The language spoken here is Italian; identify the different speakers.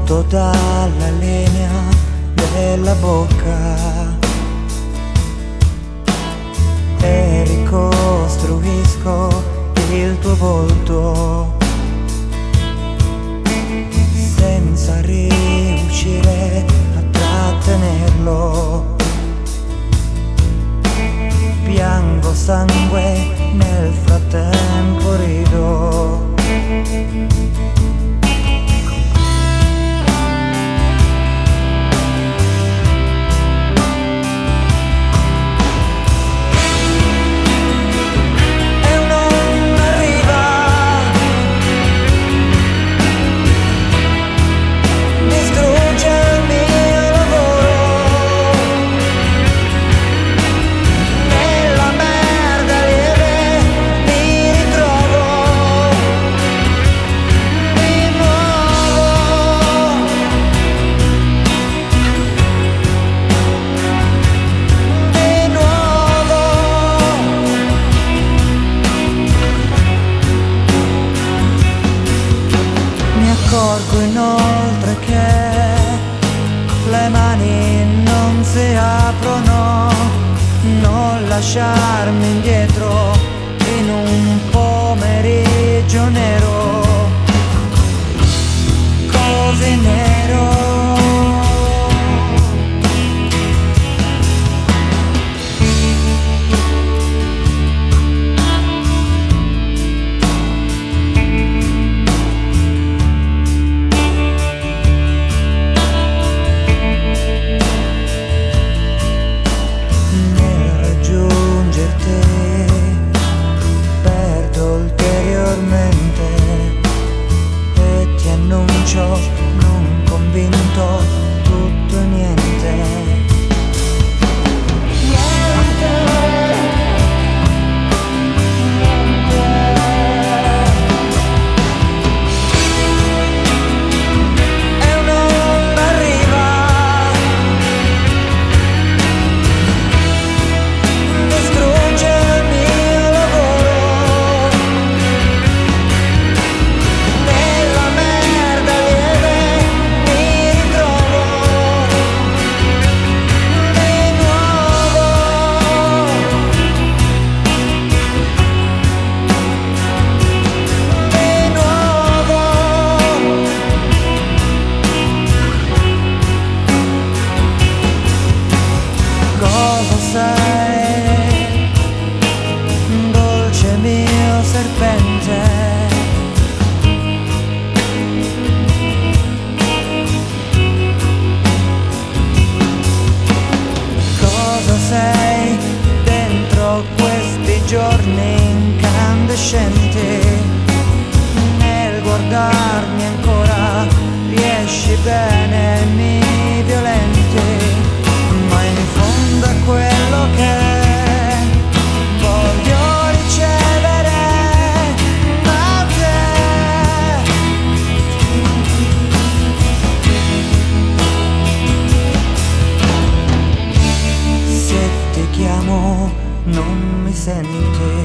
Speaker 1: tutto dalla linea della bocca e ricostruisco il tuo volto senza riuscire a trattenerlo. Piango sangue, nel frattempo rido. Accorgo inoltre che le mani non si aprono, non lasciarmi indietro in un pomeriggio nero, così nero. Non convinto, tutto e niente. E un'onda arriva, distrugge il mio lavoro. Nella merda lieve mi ritrovo di nuovo. Di nuovo. Cosa sei, dolce mio serpente? Cosa sei dentro questi giorni incandescenti? Nel guardarmi ancora riesci bene, mi violenti, ma in fondo è quello che voglio ricevere da te. Se ti chiamo non mi senti,